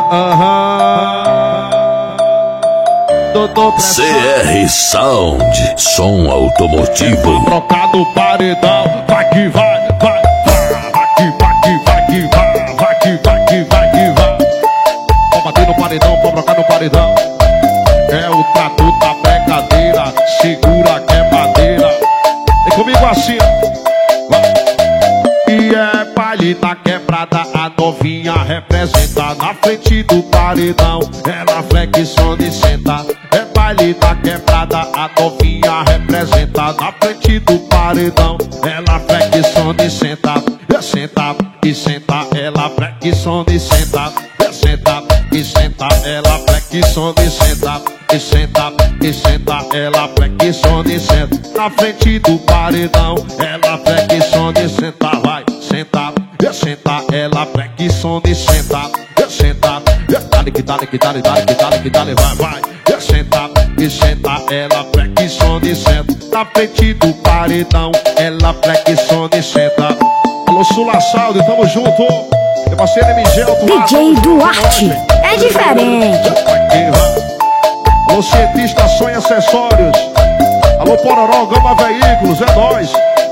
CR Sound, som automotivo. Trocar no paredão, vai que vai, vai, vai que vai que vai que vai, vai que vai que vai que vai. Vou bater no paredão, vou trocar no paredão. É o tatu da brincadeira, segura que é madeira. Vem comigo assim, vai. E é baile da quebrada, a novinha representa na frente do paredão. Ela flexiona e senta. É baile da quebrada, a novinha representa na frente do paredão. Ela flexiona e senta, senta e senta. Ela flexiona e senta, senta e senta. Ela flexiona e senta, e senta e senta. Ela flexiona e senta na frente do paredão. Ela flexiona e senta, vai, senta, senta. Ela flexiona e senta, senta. Dale que dale que dale, dale que dale que dale, vai, vai. Senta e senta. Ela flexiona e senta na frente do paredão. Ela flexiona e senta. Alô, Sula Saldo, tamo junto. Meu parceiro MG DJ Duarte, é diferente. Alô, cientista Sonha Acessórios. Alô, Pororó Gama Veículos, é nóis.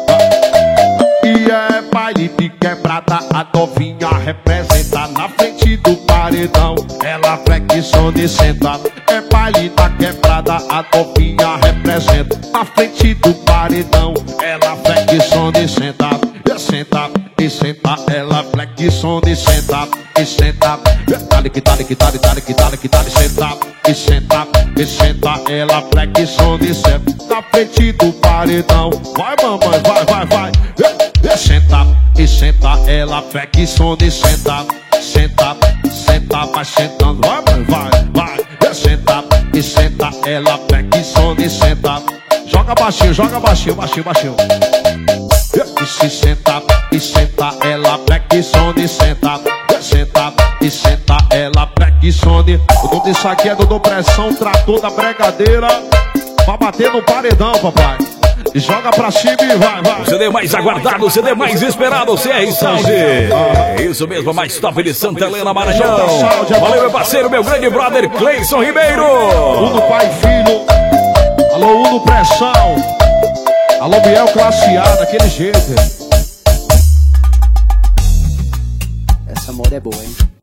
E é baile de quebrada, a novinha representa na frente do paredão. Ela flexiona e senta. É baile da quebrada, a novinha representa na frente do paredão. Ela flexiona e senta, senta e senta. Ela flexiona e senta, e senta. Dale que dale que dale, dale que dale que dale, senta e senta e senta. Ela flexiona e senta na frente do paredão. Vai, mamãe, vai, vai, vai. Senta e senta. Ela flexiona e senta, senta, senta. Vai sentando, vai, vai, vai. Senta e senta. Ela flexiona e senta. Joga baixinho, baixinho, baixinho. E se senta e senta. Ela flexiona e senta, senta e senta. Ela flexiona. O nome disso aqui é Dodô Pressão, trator da bregadeira. Vai bater no paredão, papai. E joga pra cima e vai, vai. O CD mais aguardado, o CD mais esperado, o CR Sound. Isso mesmo, a mais top de Santa Helena, Maranhão. Valeu, meu parceiro, meu grande brother, Cleison Ribeiro. Uno pai e filho. Alô, Uno Pressão. Alô, Biel Classe A, daquele jeito. Essa moda é boa, hein?